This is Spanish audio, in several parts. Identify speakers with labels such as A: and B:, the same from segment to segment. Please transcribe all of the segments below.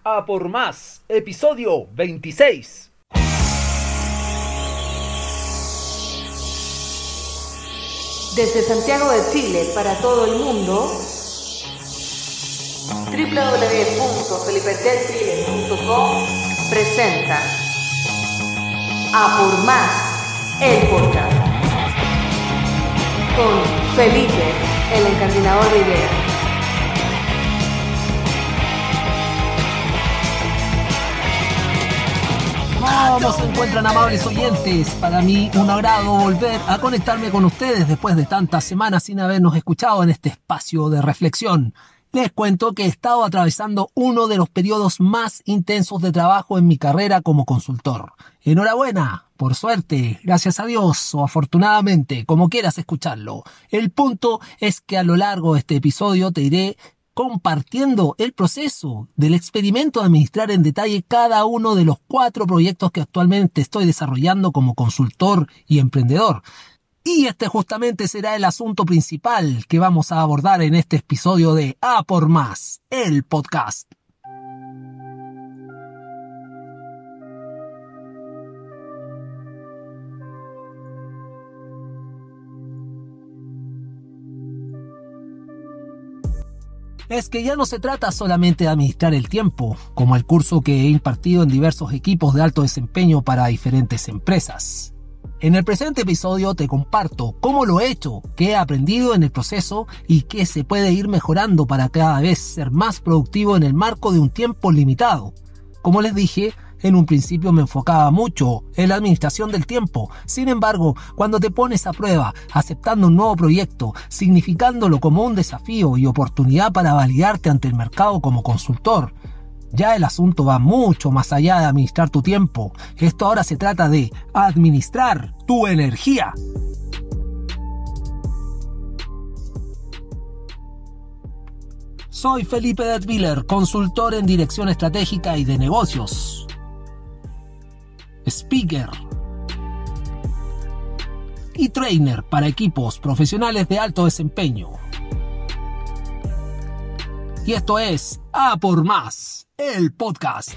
A: A por más, episodio 26.
B: Desde Santiago de Chile para todo el mundo, www.felipetelchile.com presenta A por más, el podcast, con Felipe, el encardinador de ideas.
C: ¿Cómo se encuentran, amables oyentes? Para mí un agrado volver a conectarme con ustedes después de tantas semanas sin habernos escuchado en este espacio de reflexión. Les cuento que he estado atravesando uno de los periodos más intensos de trabajo en mi carrera como consultor. Enhorabuena, por suerte, gracias a Dios o afortunadamente, como quieras escucharlo. El punto es que a lo largo de este episodio te iré compartiendo el proceso del experimento de administrar en detalle cada uno de los 4 proyectos que actualmente estoy desarrollando como consultor y emprendedor. Y este justamente será el asunto principal que vamos a abordar en este episodio de A por Más, el podcast. Es que ya no se trata solamente de administrar el tiempo, como el curso que he impartido en diversos equipos de alto desempeño para diferentes empresas. En el presente episodio te comparto cómo lo he hecho, qué he aprendido en el proceso y qué se puede ir mejorando para cada vez ser más productivo en el marco de un tiempo limitado. Como les dije, en un principio me enfocaba mucho en la administración del tiempo. Sin embargo, cuando te pones a prueba, aceptando un nuevo proyecto, significándolo como un desafío y oportunidad para validarte ante el mercado como consultor, ya el asunto va mucho más allá de administrar tu tiempo. Esto ahora se trata de administrar tu energía. Soy Felipe Detwiller, consultor en dirección estratégica y de negocios, speaker y trainer para equipos profesionales de alto desempeño. Y esto es A por Más, el podcast.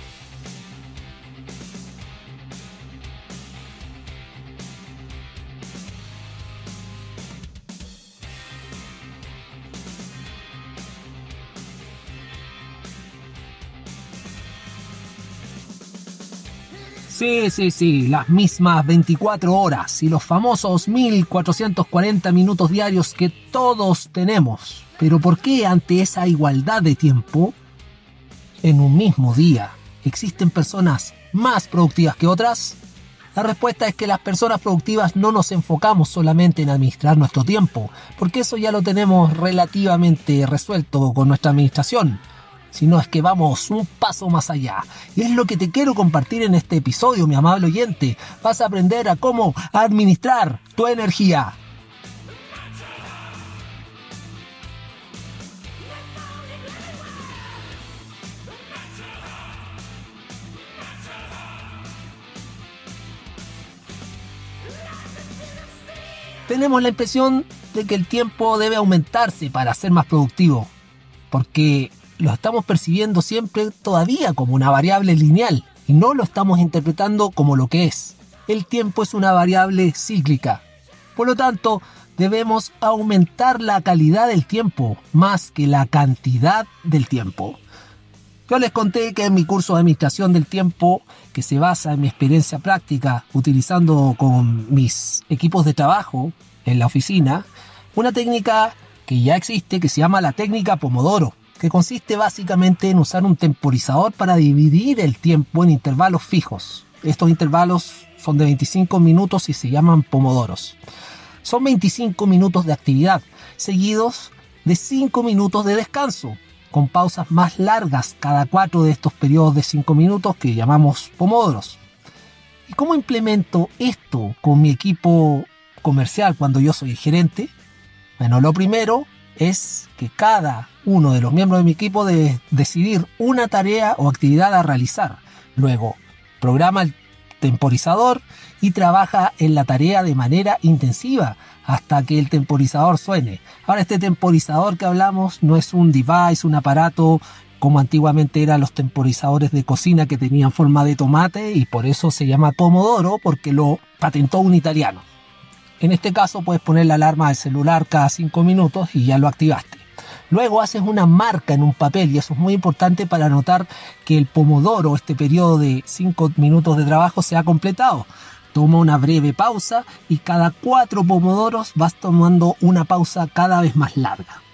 C: Sí, las mismas 24 horas y los famosos 1440 minutos diarios que todos tenemos. Pero ¿por qué ante esa igualdad de tiempo, en un mismo día, existen personas más productivas que otras? La respuesta es que las personas productivas no nos enfocamos solamente en administrar nuestro tiempo, porque eso ya lo tenemos relativamente resuelto con nuestra administración, sino es que vamos un paso más allá. Y es lo que te quiero compartir en este episodio, mi amable oyente. Vas a aprender a cómo administrar tu energía. Tenemos la impresión de que el tiempo debe aumentarse para ser más productivo, porque lo estamos percibiendo siempre todavía como una variable lineal y no lo estamos interpretando como lo que es. El tiempo es una variable cíclica. Por lo tanto, debemos aumentar la calidad del tiempo más que la cantidad del tiempo. Yo les conté que en mi curso de administración del tiempo, que se basa en mi experiencia práctica utilizando con mis equipos de trabajo en la oficina, una técnica que ya existe que se llama la técnica Pomodoro, que consiste básicamente en usar un temporizador para dividir el tiempo en intervalos fijos. Estos intervalos son de 25 minutos y se llaman pomodoros. Son 25 minutos de actividad, seguidos de 5 minutos de descanso, con pausas más largas cada 4 de estos periodos de 5 minutos que llamamos pomodoros. ¿Y cómo implemento esto con mi equipo comercial cuando yo soy gerente? Bueno, lo primero es que cada uno de los miembros de mi equipo debe decidir una tarea o actividad a realizar. Luego, programa el temporizador y trabaja en la tarea de manera intensiva hasta que el temporizador suene. Ahora, este temporizador que hablamos no es un device, un aparato como antiguamente eran los temporizadores de cocina que tenían forma de tomate, y por eso se llama pomodoro, porque lo patentó un italiano. En este caso puedes poner la alarma del celular cada 5 minutos y ya lo activaste. Luego haces una marca en un papel, y eso es muy importante para notar que el pomodoro, este periodo de 5 minutos de trabajo, se ha completado. Toma una breve pausa y cada 4 pomodoros vas tomando una pausa cada vez más larga.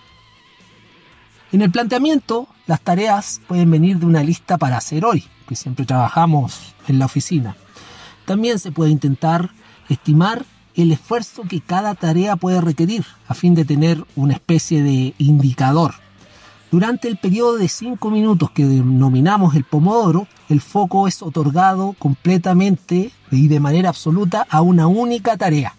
C: En el planteamiento, las tareas pueden venir de una lista para hacer hoy, que siempre trabajamos en la oficina. También se puede intentar estimar el esfuerzo que cada tarea puede requerir, a fin de tener una especie de indicador. Durante el periodo de 5 minutos que denominamos el pomodoro, el foco es otorgado completamente y de manera absoluta a una única tarea.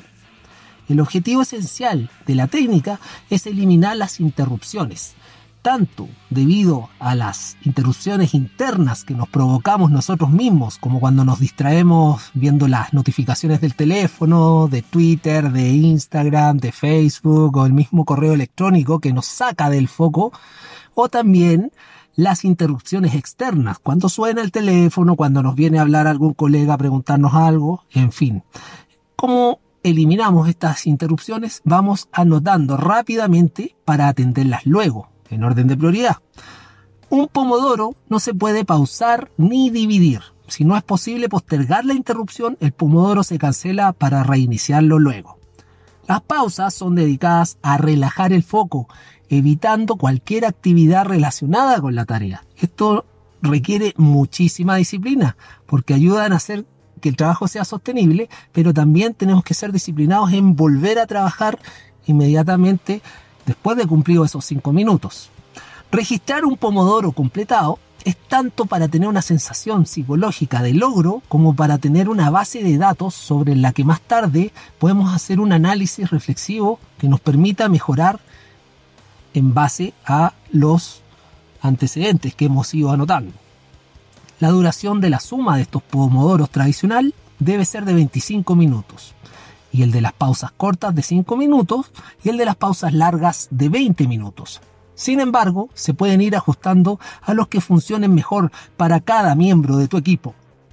C: El objetivo esencial de la técnica es eliminar las interrupciones, tanto debido a las interrupciones internas que nos provocamos nosotros mismos, como cuando nos distraemos viendo las notificaciones del teléfono, de Twitter, de Instagram, de Facebook, o el mismo correo electrónico que nos saca del foco, o también las interrupciones externas, cuando suena el teléfono, cuando nos viene a hablar algún colega a preguntarnos algo, en fin. ¿Cómo eliminamos estas interrupciones? Vamos anotando rápidamente para atenderlas luego, en orden de prioridad. Un pomodoro no se puede pausar ni dividir. Si no es posible postergar la interrupción, el pomodoro se cancela para reiniciarlo luego. Las pausas son dedicadas a relajar el foco, evitando cualquier actividad relacionada con la tarea. Esto requiere muchísima disciplina, porque ayudan a hacer que el trabajo sea sostenible, pero también tenemos que ser disciplinados en volver a trabajar inmediatamente después de cumplido esos 5 minutos. Registrar un pomodoro completado es tanto para tener una sensación psicológica de logro, como para tener una base de datos sobre la que más tarde podemos hacer un análisis reflexivo que nos permita mejorar en base a los antecedentes que hemos ido anotando. La duración de la suma de estos pomodoros tradicional debe ser de 25 minutos. Y el de las pausas cortas de 5 minutos y el de las pausas largas de 20 minutos. Sin embargo, se pueden ir ajustando a los que funcionen mejor para cada miembro de tu equipo.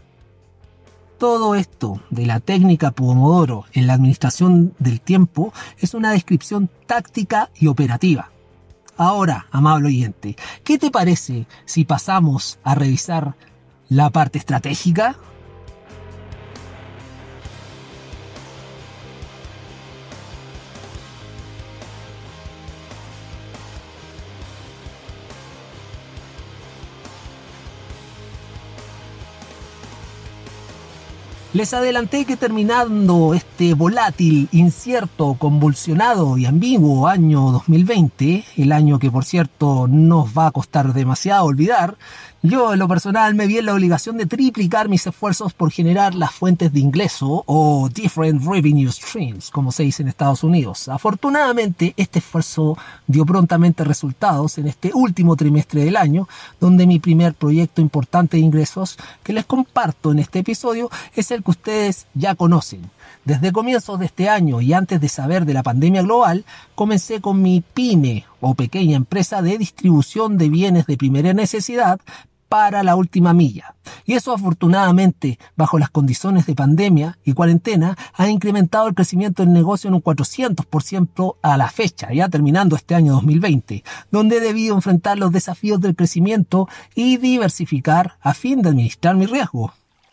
C: Todo esto de la técnica Pomodoro en la administración del tiempo es una descripción táctica y operativa. Ahora, amable oyente, ¿qué te parece si pasamos a revisar la parte estratégica? Les adelanté que terminando este volátil, incierto, convulsionado y ambiguo año 2020, el año que por cierto nos va a costar demasiado olvidar, yo en lo personal me vi en la obligación de triplicar mis esfuerzos por generar las fuentes de ingreso o different revenue streams, como se dice en Estados Unidos. Afortunadamente, este esfuerzo dio prontamente resultados en este último trimestre del año, donde mi primer proyecto importante de ingresos que les comparto en este episodio es el que ustedes ya conocen. Desde comienzos de este año y antes de saber de la pandemia global, comencé con mi pyme o pequeña empresa de distribución de bienes de primera necesidad para la última milla. Y eso afortunadamente, bajo las condiciones de pandemia y cuarentena, ha incrementado el crecimiento del negocio en un 400% a la fecha, ya terminando este año 2020, donde he debido enfrentar los desafíos del crecimiento y diversificar a fin de administrar mi riesgo.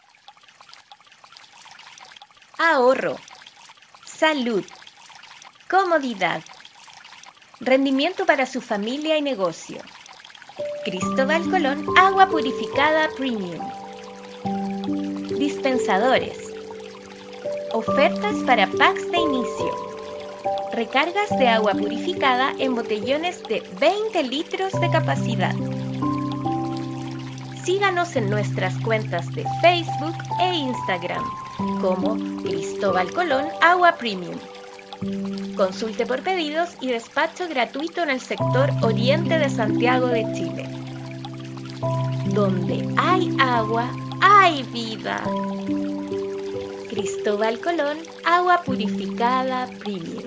D: Ahorro, salud, comodidad, rendimiento para su familia y negocio. Cristóbal Colón, agua purificada premium. Dispensadores. Ofertas para packs de inicio. Recargas de agua purificada en botellones de 20 litros de capacidad. Síganos en nuestras cuentas de Facebook e Instagram como Cristóbal Colón Agua Premium. Consulte por pedidos y despacho gratuito en el sector oriente de Santiago de Chile. Donde hay agua, hay vida. Cristóbal Colón Agua purificada Premium.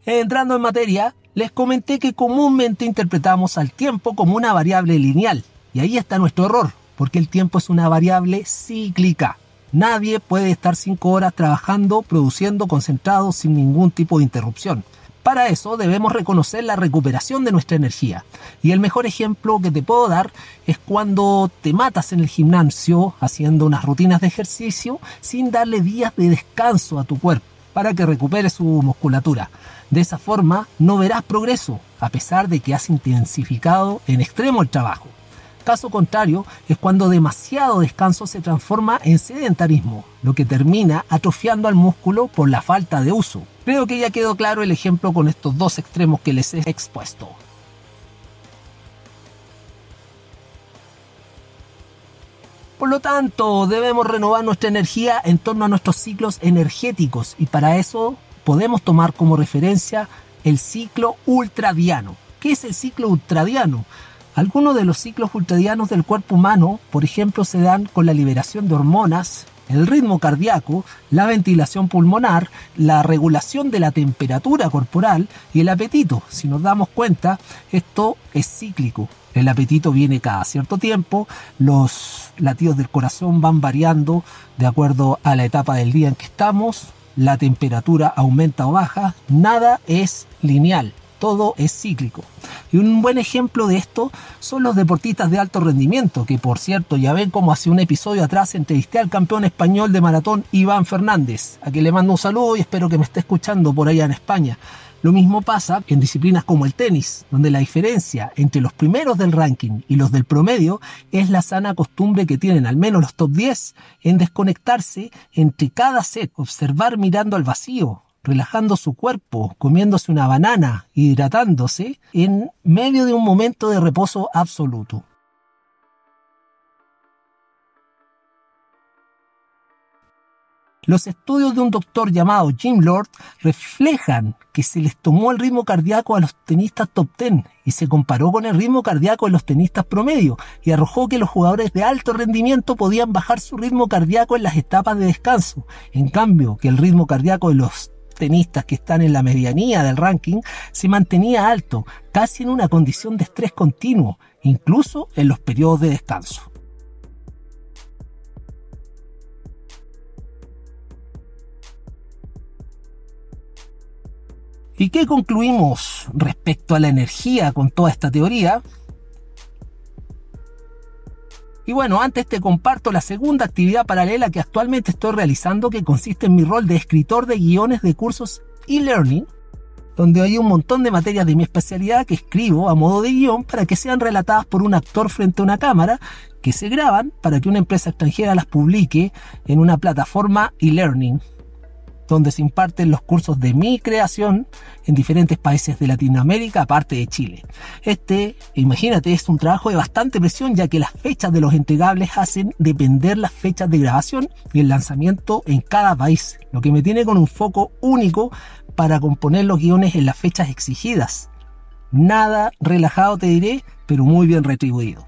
C: Entrando en materia, les comenté que comúnmente interpretamos al tiempo como una variable lineal. Y ahí está nuestro error, porque el tiempo es una variable cíclica. Nadie puede estar 5 horas trabajando, produciendo, concentrado, sin ningún tipo de interrupción. Para eso debemos reconocer la recuperación de nuestra energía. Y el mejor ejemplo que te puedo dar es cuando te matas en el gimnasio haciendo unas rutinas de ejercicio sin darle días de descanso a tu cuerpo para que recupere su musculatura. De esa forma no verás progreso, a pesar de que has intensificado en extremo el trabajo. Caso contrario es cuando demasiado descanso se transforma en sedentarismo, lo que termina atrofiando al músculo por la falta de uso. Creo que ya quedó claro el ejemplo con estos dos extremos que les he expuesto. Por lo tanto, debemos renovar nuestra energía en torno a nuestros ciclos energéticos y para eso podemos tomar como referencia el ciclo ultradiano. ¿Qué es el ciclo ultradiano? Algunos de los ciclos ultradianos del cuerpo humano, por ejemplo, se dan con la liberación de hormonas, el ritmo cardíaco, la ventilación pulmonar, la regulación de la temperatura corporal y el apetito. Si nos damos cuenta, esto es cíclico. El apetito viene cada cierto tiempo, los latidos del corazón van variando de acuerdo a la etapa del día en que estamos, la temperatura aumenta o baja, nada es lineal. Todo es cíclico. Y un buen ejemplo de esto son los deportistas de alto rendimiento, que por cierto ya ven como hace un episodio atrás entrevisté al campeón español de maratón Iván Fernández, a quien le mando un saludo y espero que me esté escuchando por allá en España. Lo mismo pasa en disciplinas como el tenis, donde la diferencia entre los primeros del ranking y los del promedio es la sana costumbre que tienen al menos los top 10 en desconectarse entre cada set, observar mirando al vacío, relajando su cuerpo, comiéndose una banana, hidratándose, en medio de un momento de reposo absoluto. Los estudios de un doctor llamado Jim Lord reflejan que se les tomó el ritmo cardíaco a los tenistas top 10 y se comparó con el ritmo cardíaco de los tenistas promedio y arrojó que los jugadores de alto rendimiento podían bajar su ritmo cardíaco en las etapas de descanso. En cambio, que el ritmo cardíaco de los tenistas que están en la medianía del ranking se mantenía alto, casi en una condición de estrés continuo, incluso en los periodos de descanso. ¿Y qué concluimos respecto a la energía con toda esta teoría? Y bueno, antes te comparto la segunda actividad paralela que actualmente estoy realizando, que consiste en mi rol de escritor de guiones de cursos e-learning, donde hay un montón de materias de mi especialidad que escribo a modo de guión para que sean relatadas por un actor frente a una cámara, que se graban para que una empresa extranjera las publique en una plataforma e-learning, donde se imparten los cursos de mi creación en diferentes países de Latinoamérica, aparte de Chile. Imagínate, es un trabajo de bastante presión, ya que las fechas de los entregables hacen depender las fechas de grabación y el lanzamiento en cada país, lo que me tiene con un foco único para componer los guiones en las fechas exigidas. Nada relajado, te diré, pero muy bien retribuido.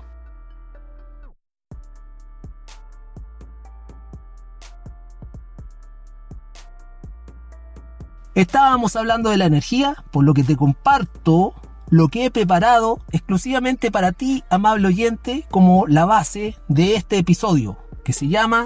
C: Estábamos hablando de la energía, por lo que te comparto lo que he preparado exclusivamente para ti, amable oyente, como la base de este episodio, que se llama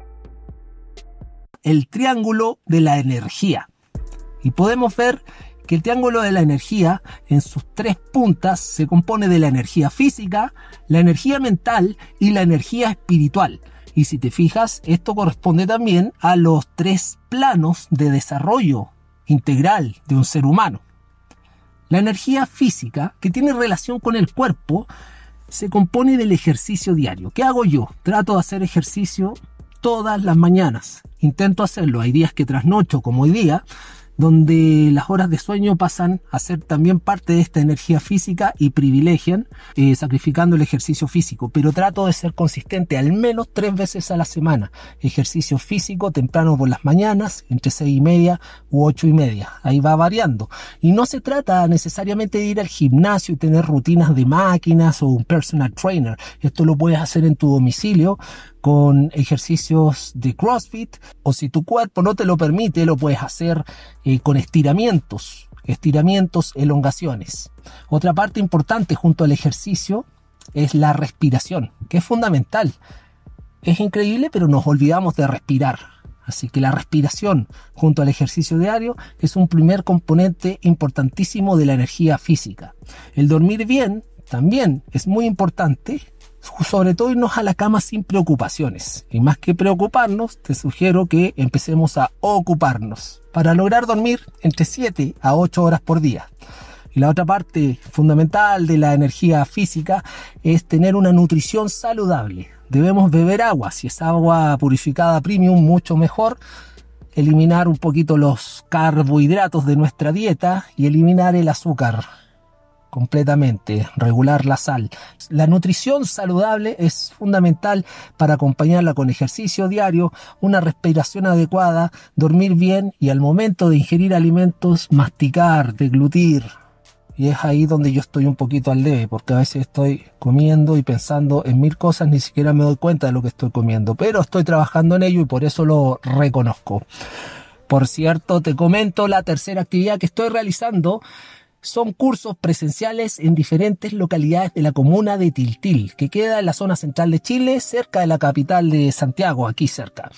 C: el triángulo de la energía. Y podemos ver que el triángulo de la energía, en sus 3 puntas, se compone de la energía física, la energía mental y la energía espiritual. Y si te fijas, esto corresponde también a los 3 planos de desarrollo integral de un ser humano. La energía física, que tiene relación con el cuerpo, se compone del ejercicio diario. ¿Qué hago yo? Trato de hacer ejercicio todas las mañanas. Intento hacerlo. Hay días que trasnocho, como hoy día, donde las horas de sueño pasan a ser también parte de esta energía física y privilegian, sacrificando el ejercicio físico. Pero trato de ser consistente al menos 3 veces a la semana. Ejercicio físico temprano por las mañanas, entre 6:30 u 8:30. Ahí va variando. Y no se trata necesariamente de ir al gimnasio y tener rutinas de máquinas o un personal trainer. Esto lo puedes hacer en tu domicilio con ejercicios de CrossFit, o si tu cuerpo no te lo permite, lo puedes hacer con estiramientos. estiramientos, elongaciones. Otra parte importante junto al ejercicio es la respiración, que es fundamental. Es increíble, pero nos olvidamos de respirar. Así que la respiración junto al ejercicio diario es un primer componente importantísimo de la energía física. El dormir bien también es muy importante, sobre todo irnos a la cama sin preocupaciones. Y más que preocuparnos, te sugiero que empecemos a ocuparnos para lograr dormir entre 7 a 8 horas por día. Y la otra parte fundamental de la energía física es tener una nutrición saludable. Debemos beber agua, si es agua purificada premium, mucho mejor. Eliminar un poquito los carbohidratos de nuestra dieta y eliminar el azúcar completamente, regular la sal. La nutrición saludable es fundamental para acompañarla con ejercicio diario, una respiración adecuada, dormir bien y al momento de ingerir alimentos, masticar, deglutir. Y es ahí donde yo estoy un poquito al debe, porque a veces estoy comiendo y pensando en 1000 cosas, ni siquiera me doy cuenta de lo que estoy comiendo, pero estoy trabajando en ello y por eso lo reconozco. Por cierto, te comento la tercera actividad que estoy realizando. Son cursos presenciales en diferentes localidades de la comuna de Tiltil, que queda en la zona central de Chile, cerca de la capital de Santiago, aquí cerca.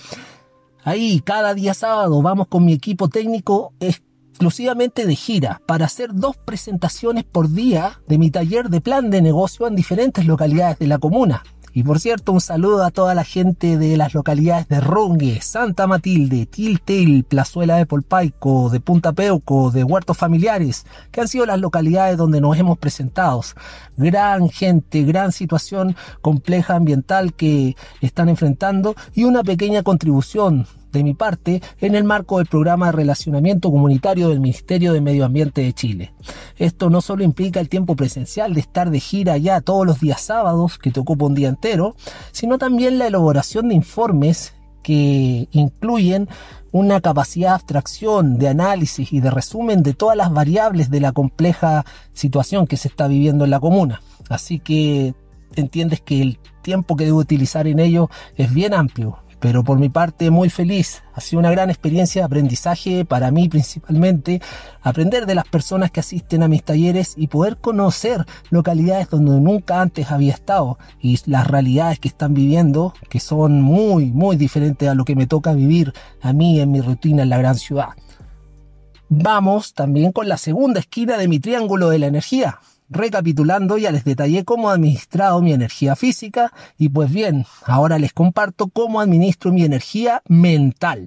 C: Ahí, cada día sábado, vamos con mi equipo técnico exclusivamente de gira para hacer 2 presentaciones por día de mi taller de plan de negocio en diferentes localidades de la comuna. Y por cierto, un saludo a toda la gente de las localidades de Rungue, Santa Matilde, Tiltil, Plazuela de Polpaico, de Punta Peuco, de Huertos Familiares, que han sido las localidades donde nos hemos presentado. Gran gente, gran situación compleja ambiental que están enfrentando y una pequeña contribución de mi parte en el marco del programa de relacionamiento comunitario del Ministerio de Medio Ambiente de Chile. Esto no solo implica el tiempo presencial de estar de gira ya todos los días sábados, que te ocupa un día entero, sino también la elaboración de informes que incluyen una capacidad de abstracción, de análisis y de resumen de todas las variables de la compleja situación que se está viviendo en la comuna. Así que entiendes que el tiempo que debo utilizar en ello es bien amplio. Pero por mi parte muy feliz, ha sido una gran experiencia de aprendizaje para mí principalmente, aprender de las personas que asisten a mis talleres y poder conocer localidades donde nunca antes había estado y las realidades que están viviendo, que son muy diferentes a lo que me toca vivir a mí en mi rutina en la gran ciudad. Vamos también con la segunda esquina de mi triángulo de la energía. Recapitulando, ya les detallé cómo he administrado mi energía física y pues bien, ahora les comparto cómo administro mi energía mental.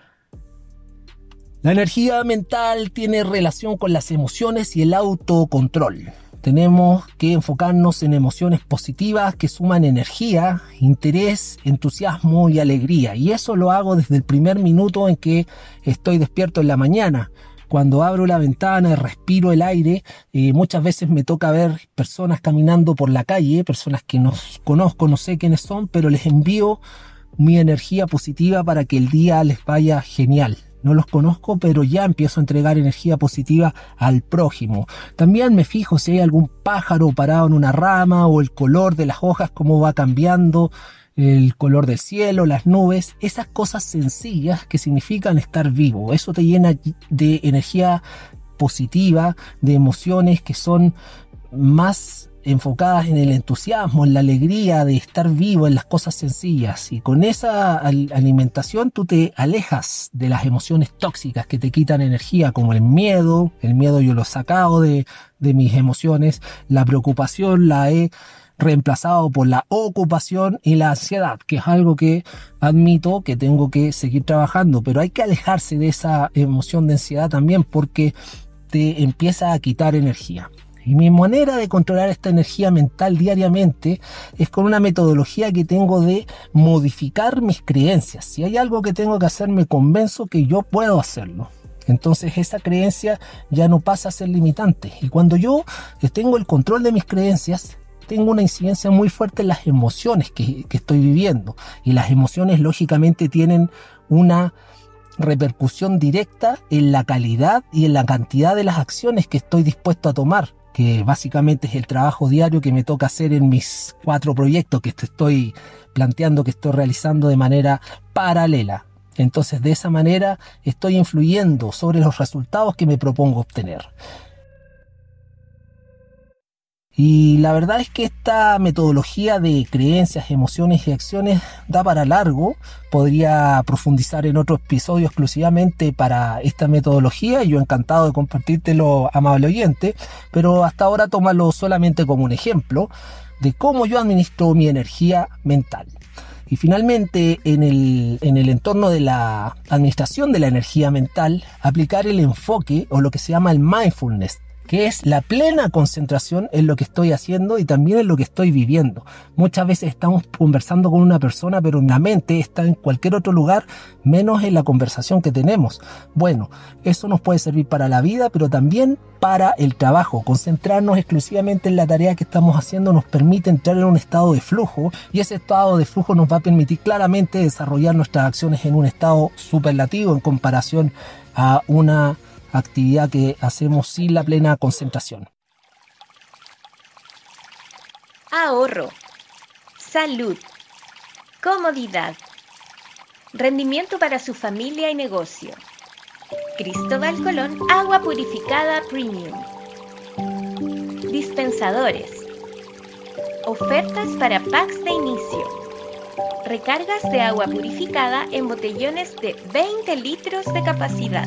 C: La energía mental tiene relación con las emociones y el autocontrol. Tenemos que enfocarnos en emociones positivas que suman energía, interés, entusiasmo y alegría. Y eso lo hago desde el primer minuto en que estoy despierto en la mañana. Cuando abro la ventana y respiro el aire, muchas veces me toca ver personas caminando por la calle, personas que no conozco, no sé quiénes son, pero les envío mi energía positiva para que el día les vaya genial. No los conozco, pero ya empiezo a entregar energía positiva al prójimo. También me fijo si hay algún pájaro parado en una rama o el color de las hojas, cómo va cambiando, el color del cielo, las nubes, esas cosas sencillas que significan estar vivo. Eso te llena de energía positiva, de emociones que son más enfocadas en el entusiasmo, en la alegría de estar vivo, en las cosas sencillas. Y con esa alimentación tú te alejas de las emociones tóxicas que te quitan energía, como el miedo. El miedo yo lo he sacado de mis emociones. La preocupación la he reemplazado por la ocupación y la ansiedad, que es algo que admito que tengo que seguir trabajando, pero hay que alejarse de esa emoción de ansiedad también porque te empieza a quitar energía. Y mi manera de controlar esta energía mental diariamente es con una metodología que tengo de modificar mis creencias. Si hay algo que tengo que hacer, me convenzo que yo puedo hacerlo. Entonces esa creencia ya no pasa a ser limitante. Y cuando yo tengo el control de mis creencias, tengo una incidencia muy fuerte en las emociones que estoy viviendo. Y las emociones lógicamente tienen una repercusión directa en la calidad y en la cantidad de las acciones que estoy dispuesto a tomar, que básicamente es el trabajo diario que me toca hacer en mis 4 proyectos que te estoy planteando, que estoy realizando de manera paralela. Entonces, de esa manera estoy influyendo sobre los resultados que me propongo obtener. Y la verdad es que esta metodología de creencias, emociones y acciones da para largo. Podría profundizar en otro episodio exclusivamente para esta metodología y yo encantado de compartírtelo, amable oyente, pero hasta ahora tómalo solamente como un ejemplo de cómo yo administro mi energía mental. Y finalmente, en el entorno de la administración de la energía mental, aplicar el enfoque o lo que se llama el mindfulness, que es la plena concentración en lo que estoy haciendo y también en lo que estoy viviendo. Muchas veces estamos conversando con una persona, pero la mente está en cualquier otro lugar, menos en la conversación que tenemos. Bueno, eso nos puede servir para la vida, pero también para el trabajo. Concentrarnos exclusivamente en la tarea que estamos haciendo nos permite entrar en un estado de flujo, y ese estado de flujo nos va a permitir claramente desarrollar nuestras acciones en un estado superlativo en comparación a una actividad que hacemos sin la plena concentración.
D: Ahorro, salud, comodidad, rendimiento para su familia y negocio. Cristóbal Colón, agua purificada premium. Dispensadores. Ofertas para packs de inicio. Recargas de agua purificada en botellones de 20 litros de capacidad.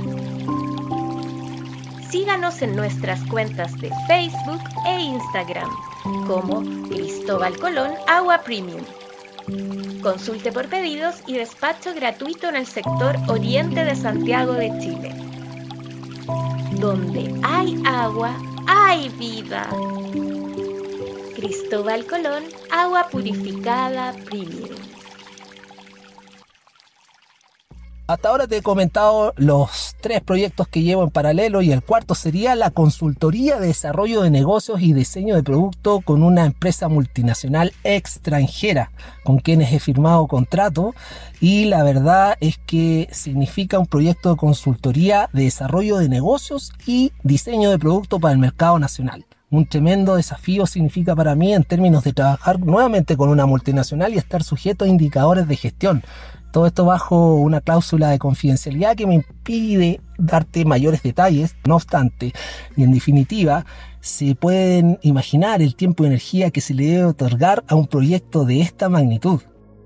D: Síganos en nuestras cuentas de Facebook e Instagram como Cristóbal Colón Agua Premium. Consulte por pedidos y despacho gratuito en el sector oriente de Santiago de Chile. Donde hay agua, hay vida. Cristóbal Colón Agua Purificada Premium.
C: Hasta ahora te he comentado los 3 proyectos que llevo en paralelo y el cuarto sería la consultoría de desarrollo de negocios y diseño de producto con una empresa multinacional extranjera con quienes he firmado contrato, y la verdad es que significa un proyecto de consultoría de desarrollo de negocios y diseño de producto para el mercado nacional. Un tremendo desafío significa para mí en términos de trabajar nuevamente con una multinacional y estar sujeto a indicadores de gestión. Todo esto bajo una cláusula de confidencialidad que me impide darte mayores detalles. No obstante, y en definitiva, se pueden imaginar el tiempo y energía que se le debe otorgar a un proyecto de esta magnitud.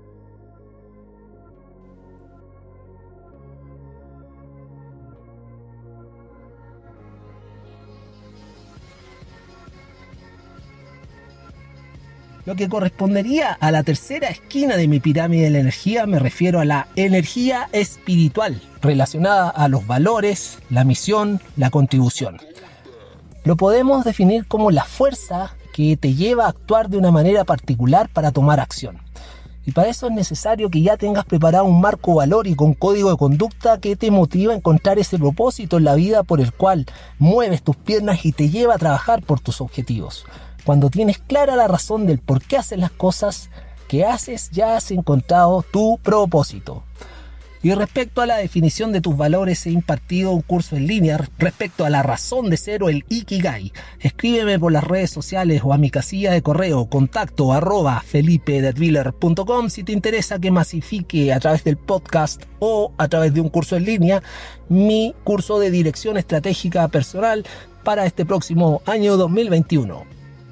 C: Lo que correspondería a la tercera esquina de mi pirámide de la energía, me refiero a la energía espiritual, relacionada a los valores, la misión, la contribución. Lo podemos definir como la fuerza que te lleva a actuar de una manera particular para tomar acción. Y para eso es necesario que ya tengas preparado un marco valórico, un código de conducta que te motiva a encontrar ese propósito en la vida por el cual mueves tus piernas y te lleva a trabajar por tus objetivos. Cuando tienes clara la razón del por qué haces las cosas que haces, ya has encontrado tu propósito. Y respecto a la definición de tus valores, he impartido un curso en línea respecto a la razón de ser o el Ikigai. Escríbeme por las redes sociales o a mi casilla de correo contacto@felipedetviller.com si te interesa que masifique a través del podcast o a través de un curso en línea mi curso de dirección estratégica personal para este próximo año 2021.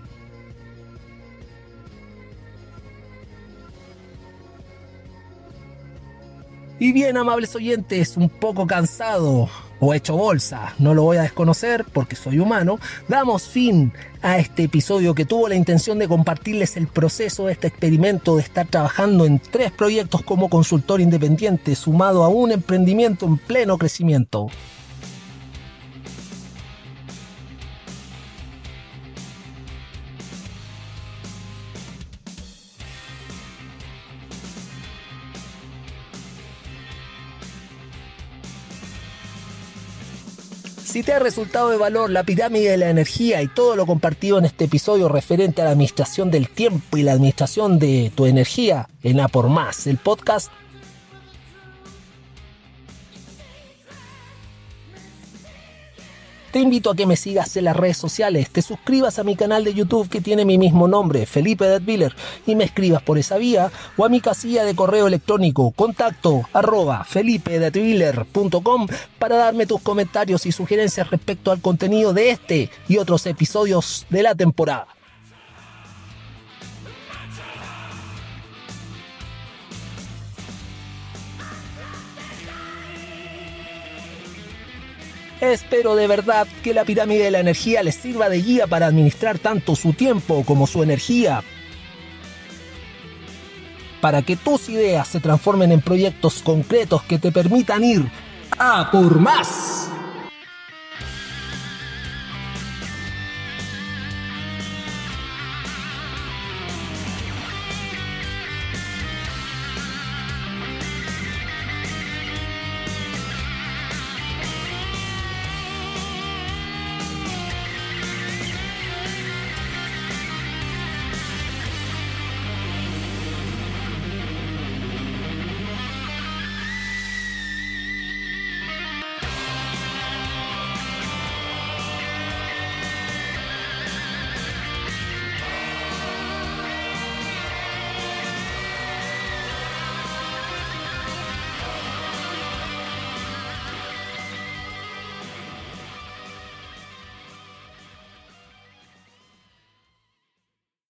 C: Y bien, amables oyentes, un poco cansado o hecho bolsa, no lo voy a desconocer porque soy humano, damos fin a este episodio que tuvo la intención de compartirles el proceso de este experimento de estar trabajando en 3 proyectos como consultor independiente, sumado a un emprendimiento en pleno crecimiento. Si te ha resultado de valor la pirámide de la energía y todo lo compartido en este episodio referente a la administración del tiempo y la administración de tu energía en A por Más, el podcast, Te invito a que me sigas en las redes sociales, te suscribas a mi canal de YouTube que tiene mi mismo nombre, Felipe Detwiller, y me escribas por esa vía o a mi casilla de correo electrónico contacto@felipedetwiller.com para darme tus comentarios y sugerencias respecto al contenido de este y otros episodios de la temporada. Espero de verdad que la pirámide de la energía les sirva de guía para administrar tanto su tiempo como su energía, para que tus ideas se transformen en proyectos concretos que te permitan ir a por más.